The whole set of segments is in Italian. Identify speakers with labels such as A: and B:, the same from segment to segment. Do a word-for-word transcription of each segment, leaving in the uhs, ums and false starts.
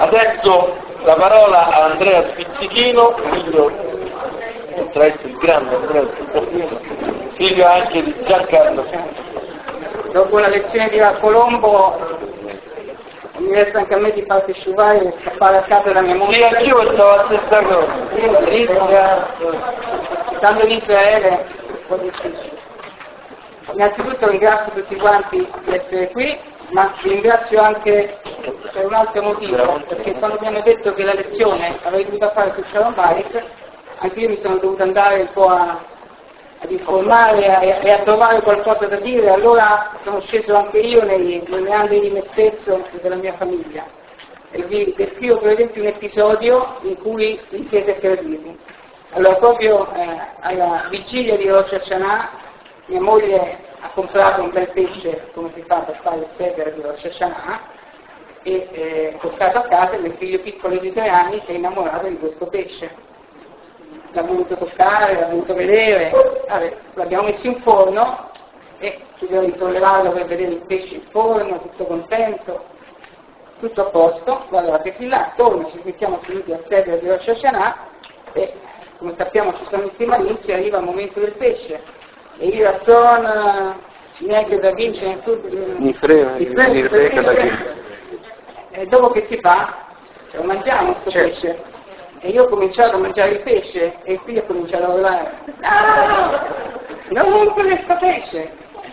A: Adesso la parola a Andrea Spizzichino, figlio, oltre a essere il grande Andrea Spizzichino, figlio anche di Giancarlo.
B: Dopo la lezione di Colombo mi resta anche a me di partecipare e fare a casa la mia moglie.
A: Sì, anch'io stavo la stessa cosa.
B: Stando in Israele è un po' difficile. Innanzitutto ringrazio tutti quanti di essere qui, ma vi ringrazio anche per un altro motivo, perché quando mi hanno detto che la lezione avrei dovuto fare su Shalom Bayit, anche io mi sono dovuto andare un po' a, ad informare e a, e a trovare qualcosa da dire, allora sono sceso anche io nei, nei meandri di me stesso e della mia famiglia. E vi descrivo per esempio un episodio in cui vi siete serviti. Allora, proprio eh, alla vigilia di Rosh Hashanah, mia moglie ha comprato un bel pesce, come si fa per fare il seder di Rosh Hashanah, e eh, portato a casa, e mio figlio piccolo di tre anni si è innamorato di questo pesce. L'ha voluto toccare, l'ha voluto vedere, vabbè, l'abbiamo messo in forno e ci dobbiamo risollevarlo per vedere il pesce in forno, tutto contento, tutto a posto. Guardate, fin là, attorno ci mettiamo seduti al seder di Rosh Hashanah e, come sappiamo, ci sono i timarinzi, arriva il momento del pesce. E io sono neanche da vincere
A: mi frega, mi frega da vincere.
B: E dopo che si fa? Lo mangiamo questo certo. pesce. E io ho cominciato a mangiare il pesce e il figlio ha cominciato a urlare: no! Non questo pesce!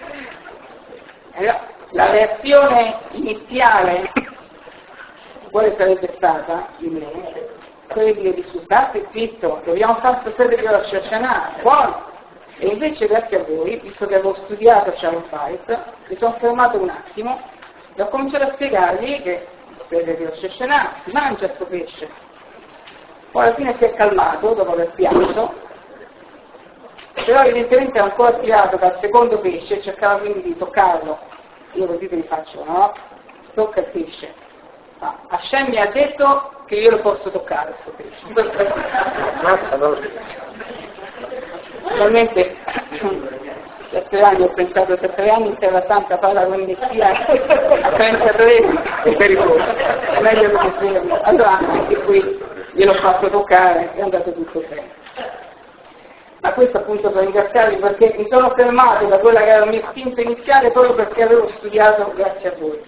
B: E la, la reazione iniziale quale sarebbe stata di me? Quella di dire: scusate, zitto, dobbiamo fare questo sede di Rosh Hashanah, buono! E invece grazie a voi, visto che avevo studiato Shalom Bayit, mi sono fermato un attimo e ho cominciato a spiegargli che per il Rosh Hashanah si mangia questo pesce. Poi alla fine si è calmato dopo aver pianto, però evidentemente era ancora tirato dal secondo pesce e cercava quindi di toccarlo. Io così ve li faccio, no? Tocca il pesce. Ma Hashem mi ha detto che io lo posso toccare questo pesce.
A: Mazza, no.
B: Naturalmente sette anni, ho pensato sette anni in Terra Santa parla con Messia a trentatré è pericoloso, è meglio che si. Allora anche qui gliel'ho fatto toccare, è andato tutto bene. Ma questo appunto per ringraziarvi, perché mi sono fermato da quella che era il mio istinto iniziale proprio perché avevo studiato grazie a voi.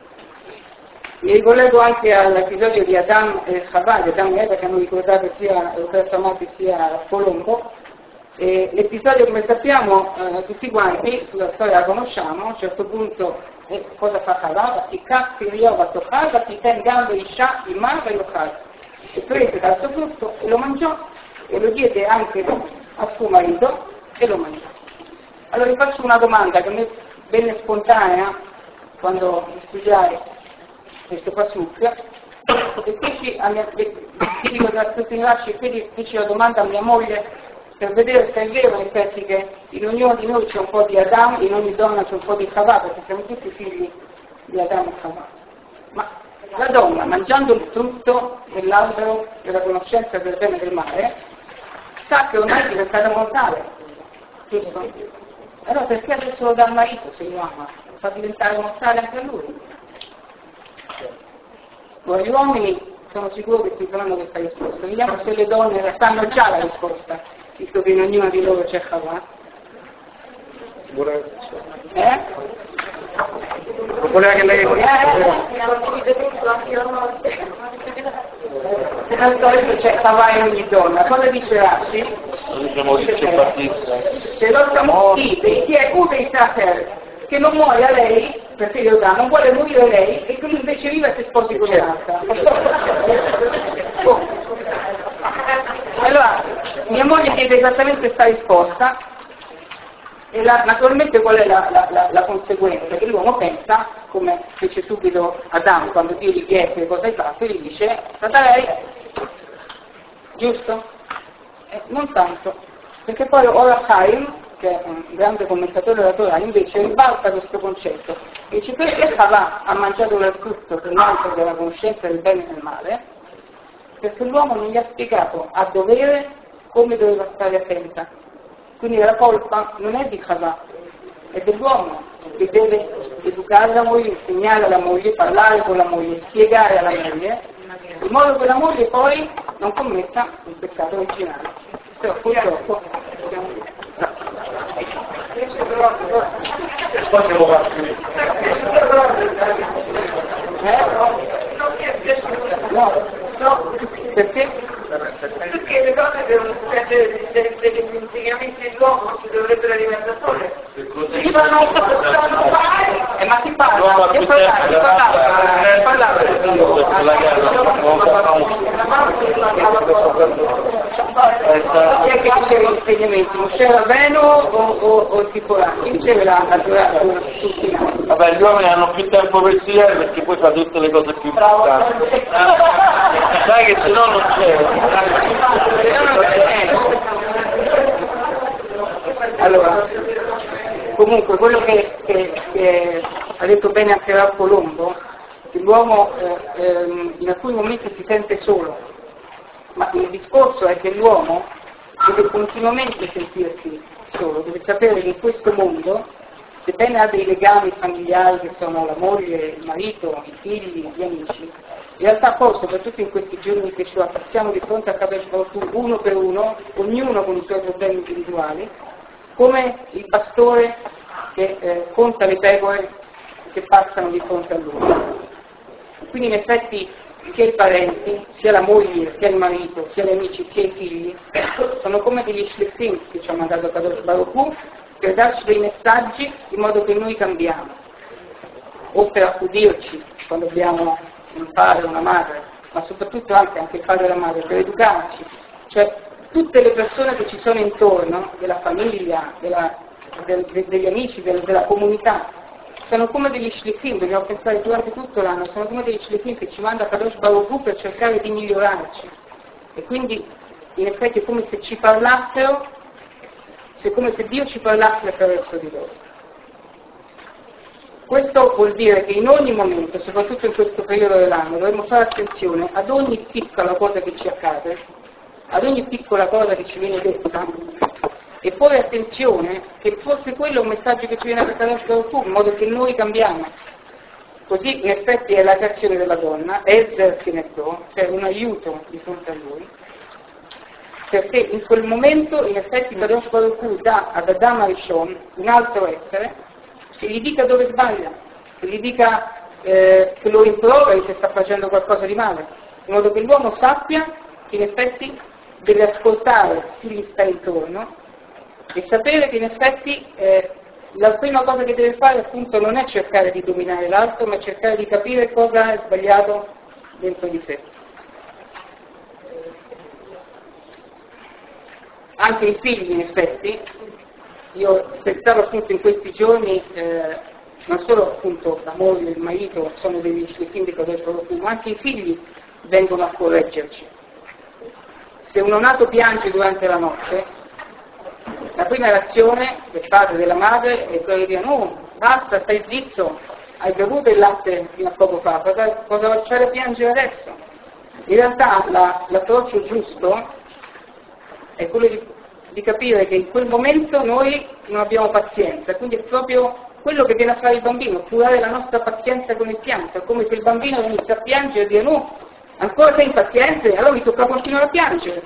B: Mi ricollego anche all'episodio di Adam e Chava, di Adam e Eva, che hanno ricordato sia Roberto Amati sia Colombo. E l'episodio, come sappiamo eh, tutti quanti, la storia la conosciamo, a un certo punto eh, cosa fa Chava? Ti cassi riova toccava, ti tengando i scià, i mava e lo calza. E prese dal suo frutto e lo mangiò e lo diede anche a suo marito e lo mangiò. Allora vi faccio una domanda che mi venne spontanea quando studiai questo pasuk, e feci a mia, dico tra tutti i lasci, e quindi feci la domanda a mia moglie per vedere se è vero in effetti che in ognuno di noi c'è un po' di Adam, in ogni donna c'è un po' di Chava, perché siamo tutti figli di Adam e Chava. Ma la donna, mangiando il frutto dell'albero della conoscenza del bene e del male, sa che ormai è diventata mortale, giusto? Allora perché adesso lo dà al marito se lo ama? Lo fa diventare mortale anche a lui? Ora, gli uomini sono sicuro che si faranno questa risposta. Vediamo se le donne la sanno già la risposta, visto che in ognuna di loro c'è Chava. Eh?
A: Non voleva che lei
B: al solito c'è Chava in ogni donna. Cosa dice Rashi? Se lo siamo dite, chi è Ude Israel, che non muoia lei, perché io da, non vuole morire lei, e che lui invece vive e si sposi con un'altra. Allora, mia moglie chiede esattamente questa risposta, e la, naturalmente qual è la, la, la, la conseguenza? Che l'uomo pensa, come fece subito Adamo quando Dio gli chiese cosa hai fatto, e gli dice, è stata lei, giusto? Eh, non tanto, perché poi Ora Chaim, che è un grande commentatore della Torah, invece ribalta questo concetto, e dice perché Chava ha mangiato del frutto per l'altro della conoscenza del bene e del male? Perché l'uomo non gli ha spiegato a dovere come doveva stare attenta. Quindi la colpa non è di Chava, è dell'uomo, che deve educare la moglie, insegnare alla moglie, parlare con la moglie, spiegare alla moglie, in modo che la moglie poi non commetta un peccato originale. Però purtroppo
A: poi siamo fatti.
B: no, no, perché?
C: Perché le donne devono prendere degli insegnamenti dell'uomo, non si dovrebbero arrivare da sole.
B: Sì, ma non possono fare! Eh, ma ti parla, ti parlava, ti parlava, ti parlava. Chi è che diceva gli insegnamenti? Mosè Rabbeinu o, o, o il Tiporà? Chi diceva la natura tutti?
A: Vabbè, gli uomini hanno più tempo per studiare perché poi fa tutte le cose più importanti. Sai che se no non c'è.
B: Allora, comunque quello che, che, che ha detto bene anche Ralph Colombo, che l'uomo eh, ehm, in alcuni momenti si sente solo, ma il discorso è che l'uomo deve continuamente sentirsi solo, deve sapere che in questo mondo, sebbene ha dei legami familiari che sono la moglie, il marito, i figli, gli amici, in realtà poi, soprattutto in questi giorni che ci passiamo di fronte a Kadosh Baruch Hu, uno per uno, ognuno con i suoi problemi individuali, come il pastore che eh, conta le pecore che passano di fronte a lui. Quindi in effetti sia i parenti, sia la moglie, sia il marito, sia gli amici, sia i figli, sono come degli shlichim che ci ha mandato Kadosh Baruch Hu per darci dei messaggi in modo che noi cambiamo, o per accudirci quando abbiamo un padre o una madre, ma soprattutto anche, anche il padre e la madre, per educarci. Cioè tutte le persone che ci sono intorno, della famiglia, della, del, de, degli amici, del, della comunità, sono come degli shlichim, dobbiamo pensare durante tutto l'anno, sono come degli shlichim che ci manda Kadosh Baruch Hu per cercare di migliorarci. E quindi in effetti è come se ci parlassero, è come se Dio ci parlasse attraverso di loro. Questo vuol dire che in ogni momento, soprattutto in questo periodo dell'anno, dovremmo fare attenzione ad ogni piccola cosa che ci accade, ad ogni piccola cosa che ci viene detta, e porre attenzione che forse quello è un messaggio che ci viene da Kadosh Baruch Hu, in modo che noi cambiamo. Così in effetti è la creazione della donna, Ezer Kenetto, cioè un aiuto di fronte a lui, perché in quel momento in effetti Kadosh Baruch Hu dà ad Adam Arishon un altro essere che gli dica dove sbaglia, che gli dica eh, che lo rimproveri se sta facendo qualcosa di male, in modo che l'uomo sappia che in effetti deve ascoltare chi gli sta intorno e sapere che in effetti eh, la prima cosa che deve fare appunto non è cercare di dominare l'altro, ma cercare di capire cosa è sbagliato dentro di sé. Anche i figli in effetti, io pensavo appunto in questi giorni, eh, non solo appunto la moglie e il marito sono degli shlichim di Kadosh Baruch Hu, ma anche i figli vengono a correggerci. Se un neonato piange durante la notte, la prima reazione del padre e della madre è quella di dire no, basta, stai zitto, hai bevuto il latte fino a poco fa, cosa, cosa c'è da piangere adesso? In realtà la, l'approccio giusto è quello di, di capire che in quel momento noi non abbiamo pazienza, quindi è proprio quello che viene a fare il bambino, curare la nostra pazienza con il pianto, è come se il bambino venisse a piangere e dire no, ancora sei impaziente, allora mi tocca continuare a piangere.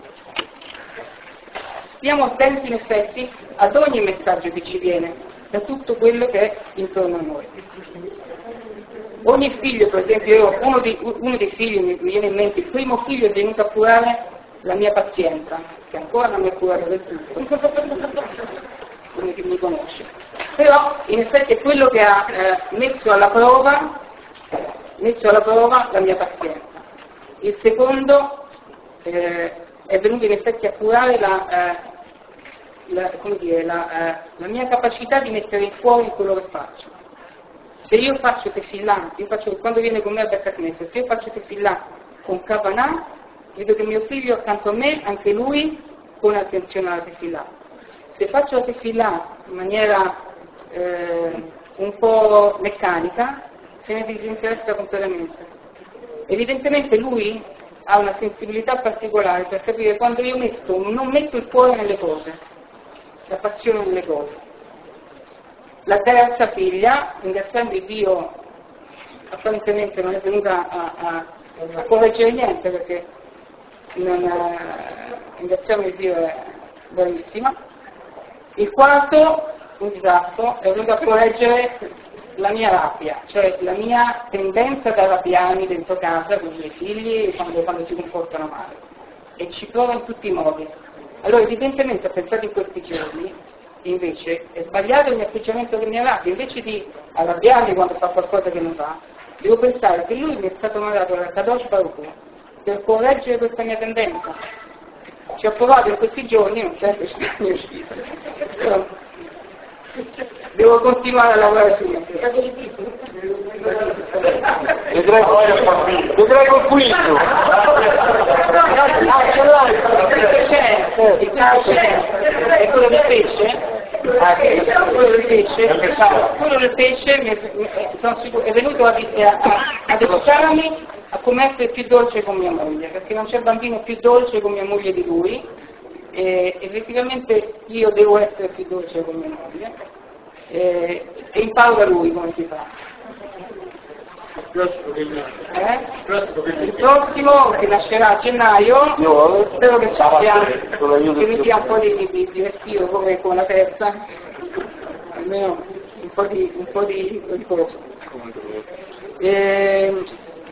B: Stiamo attenti in effetti ad ogni messaggio che ci viene da tutto quello che è intorno a noi. Ogni figlio, per esempio, io, uno, di, uno dei figli mi viene in mente, il primo figlio è venuto a curare la mia pazienza, che ancora non mi è curata del tutto, come chi mi conosce. Però in effetti è quello che ha eh, messo alla prova, messo alla prova la mia pazienza. Il secondo eh, è venuto in effetti a curare la, eh, la, come dire, la, eh, la mia capacità di mettere fuori quello che faccio. Se io faccio tefillah, io faccio, quando viene con me a Beth Knesset, se io faccio tefillah con kavanah, vedo che mio figlio accanto a me, anche lui pone attenzione alla tefillah. Se faccio la tefillah in maniera eh, un po' meccanica, se ne disinteressa completamente. Evidentemente lui ha una sensibilità particolare per capire quando io metto, non metto il cuore nelle cose, la passione nelle cose. La terza figlia, ringraziando Dio, apparentemente non è venuta a, a, a correggere niente perché non, eh, ringraziamo Dio, è bravissima. Il quarto, un disastro, è venuto a correggere la mia rabbia, cioè la mia tendenza ad arrabbiarmi dentro casa con i miei figli quando, quando si comportano male. E ci prova in tutti i modi. Allora evidentemente ho pensato in questi giorni, invece è sbagliato il mio atteggiamento che mi arrabbia, invece di arrabbiarmi quando fa qualcosa che non va, devo pensare che lui mi è stato mandato dal Kadosh Baruch Hu per correggere questa mia tendenza. Ci ho provato in questi giorni, non sempre ci sono riuscito. Però devo continuare a lavorare su me stesso.
A: Vedrai vedrai col quiz.
B: C'è, il pesce è quello del pesce, quello del pesce, quello del pesce mi è, mi è, sono sicuro, è venuto a, a, ad educarmi a come essere più dolce con mia moglie, perché non c'è bambino più dolce con mia moglie di lui, e effettivamente io devo essere più dolce con mia moglie, e, e imparo da lui come si fa. Eh? Il prossimo che nascerà a gennaio, spero che ci sia, che mi dia un po' di, di, di respiro come con la terza, almeno un po' di, un po' di riposo. Eh,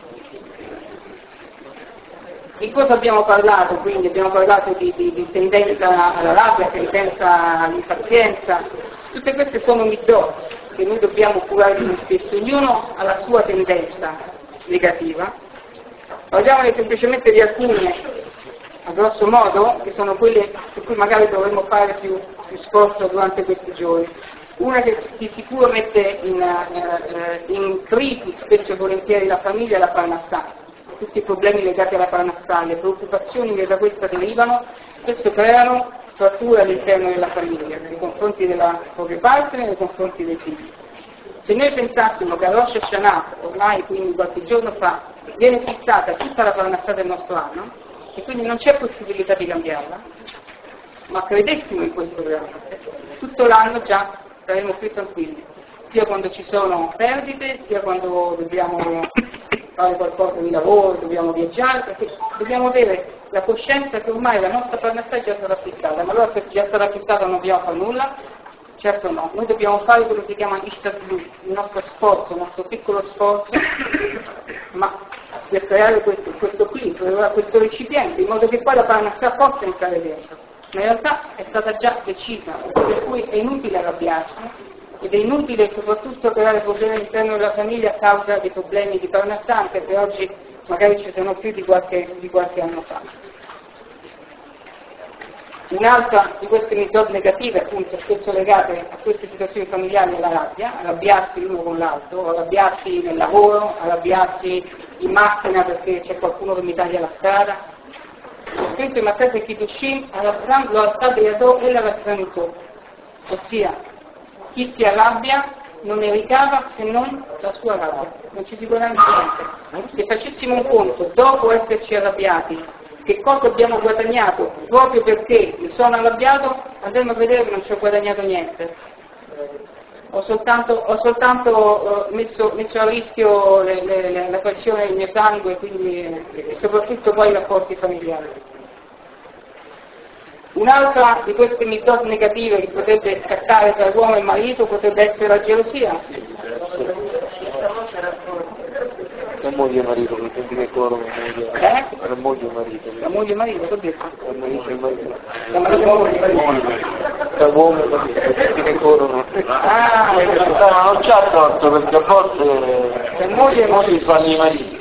B: di cosa abbiamo parlato? Quindi abbiamo parlato di, di, di tendenza alla rabbia, tendenza all'impazienza. Tutte queste sono middot che noi dobbiamo curare di noi stessi, ognuno ha la sua tendenza negativa. Parliamone semplicemente di alcune, a grosso modo, che sono quelle su cui magari dovremmo fare più, più sforzo durante questi giorni. Una che di sicuro mette in, eh, in crisi spesso e volentieri la famiglia è la parnassà. Tutti i problemi legati alla parnassà, le preoccupazioni che da questa derivano, spesso creano fratture all'interno della famiglia, nei confronti della propria partner e nei confronti dei figli. Se noi pensassimo che a Rosh Hashanah, ormai quindi qualche giorno fa, viene fissata tutta la parnassà del nostro anno, e quindi non c'è possibilità di cambiarla, ma credessimo in questo veramente, tutto l'anno già saremo più tranquilli, sia quando ci sono perdite, sia quando dobbiamo fare qualcosa di lavoro, dobbiamo viaggiare, perché dobbiamo avere la coscienza che ormai la nostra parnassà è già stata fissata, ma allora se è già stata fissata non dobbiamo fare nulla? Certo no, noi dobbiamo fare quello che si chiama Ishtadlut, il nostro sforzo, il nostro piccolo sforzo, ma per creare questo, questo filtro, questo recipiente, in modo che poi la parnassà possa entrare dentro. Ma in realtà è stata già decisa, per cui è inutile arrabbiarsi, ed è inutile soprattutto creare problemi all'interno della famiglia a causa dei problemi di parnassà, anche se oggi magari ci sono più di qualche, di qualche anno fa. Un'altra di queste middot negative, appunto, spesso legate a queste situazioni familiari, è la rabbia, arrabbiarsi l'uno con l'altro, arrabbiarsi nel lavoro, arrabbiarsi in macchina perché c'è qualcuno che mi taglia la strada. Ho scritto in Matteo Kiddushim, Arabram lo altabeado e la razzanito, ossia chi si arrabbia non ne ricava se non la sua rabbia, non ci si guadagna niente. Se facessimo un conto, dopo esserci arrabbiati, che cosa abbiamo guadagnato proprio perché mi sono arrabbiato, andremo a vedere che non ci ho guadagnato niente. Ho soltanto, ho soltanto uh, messo, messo a rischio le, le, la pressione del mio sangue, quindi, e soprattutto poi i rapporti familiari. Un'altra di queste middot negative che potrebbe scattare tra l'uomo e il marito potrebbe essere la gelosia.
A: La moglie e marito, perché di che coro la moglie.
B: Eh?
A: La moglie e marito.
B: La moglie e marito, che ho detto?
A: La moglie e marito.
B: La moglie e marito.
A: La uomo e marito, di che coro.
B: Ah,
A: no, non c'ha torto, perché a volte
B: la moglie e marito
A: fanno i mariti.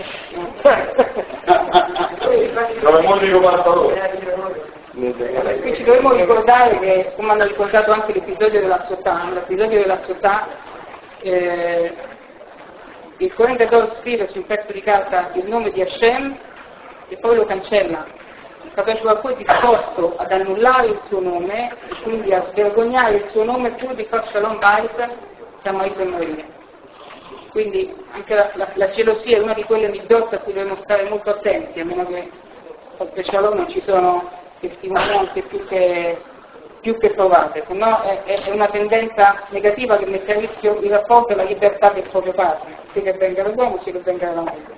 D: Come moglie comanda loro.
B: Qui ci dovremmo ricordare che, come hanno ricordato anche l'episodio della Sotà, l'episodio della Sotà, eh, il Kohen Gadol scrive su un pezzo di carta il nome di Hashem e poi lo cancella. Il Kadosh Baruch Hu è disposto ad annullare il suo nome e quindi a svergognare il suo nome pur di far Shalom Bait tra marito e moglie. Quindi anche la, la, la gelosia è una di quelle middot a cui dobbiamo stare molto attenti, a meno che oltre Shalom non ci sono testimonianze più che più che provate, se no è, è una tendenza negativa che mette a rischio il rapporto e la libertà del proprio partner, sia che venga dall'uomo sia che venga dalla moglie.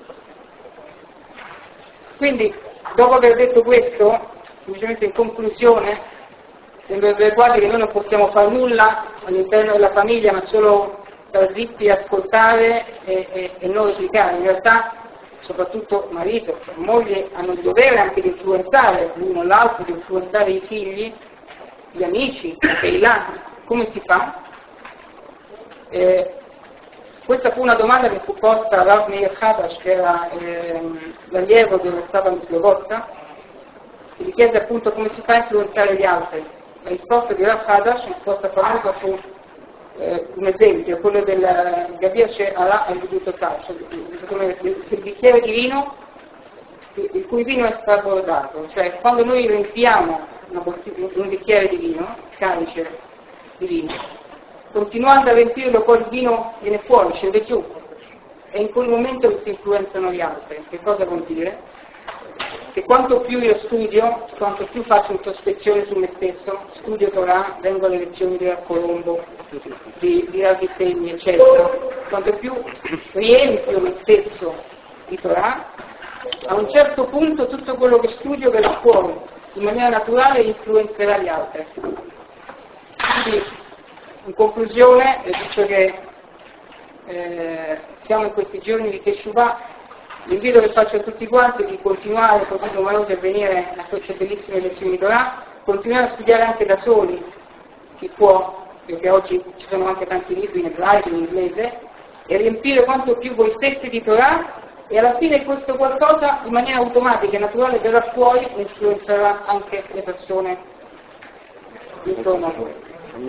B: Quindi, dopo aver detto questo, semplicemente in conclusione, sembrerebbe quasi che noi non possiamo fare nulla all'interno della famiglia, ma solo stare zitti, ascoltare e, e, e non replicare. In realtà, soprattutto marito e moglie hanno il dovere anche di influenzare l'uno l'altro, di influenzare i figli, gli amici, anche i lati. Come si fa? Eh, questa fu una domanda che fu posta a Rav Meir Hadash, che era eh, l'allievo del Saba Mislovodka, che gli chiese appunto come si fa a influenzare gli altri. La risposta di Rav Hadash, la risposta famosa, fu eh, un esempio, quello del Gabir Allah al-Viduto Calcio, il bicchiere di vino, il cui vino è strabordato, cioè quando noi riempiamo un bicchiere di vino, calice di vino, continuando a riempirlo poi il vino viene fuori, scende giù, e in quel momento che si influenzano gli altri. Che cosa vuol dire? Che quanto più io studio, quanto più faccio introspezione su me stesso, studio Torah, vengo alle lezioni di Rav Colombo, di, di Rav Segni, eccetera, quanto più riempio me stesso di Torah, a un certo punto tutto quello che studio verrà fuori in maniera naturale e influenzerà gli altri. Quindi, in conclusione, visto che eh, siamo in questi giorni di Teshuvah, l'invito che faccio a tutti quanti è di continuare così numerosi a venire a queste bellissime lezioni di Torah, continuare a studiare anche da soli, chi può, perché oggi ci sono anche tanti libri in ebraico, in inglese, e riempire quanto più voi stessi di Torah, e alla fine questo qualcosa in maniera automatica e naturale verrà fuori e influenzerà anche le persone intorno a voi.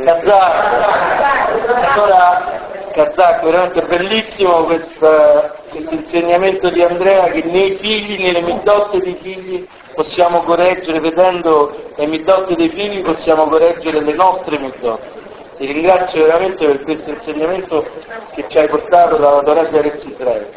A: Kazak, allora Kazak, veramente bellissimo questo insegnamento di Andrea, che nei figli, nelle middotte dei figli possiamo correggere, vedendo le middotte dei figli possiamo correggere le nostre middotte. Ti ringrazio veramente per questo insegnamento che ci hai portato dalla Torah di Eretz Israele.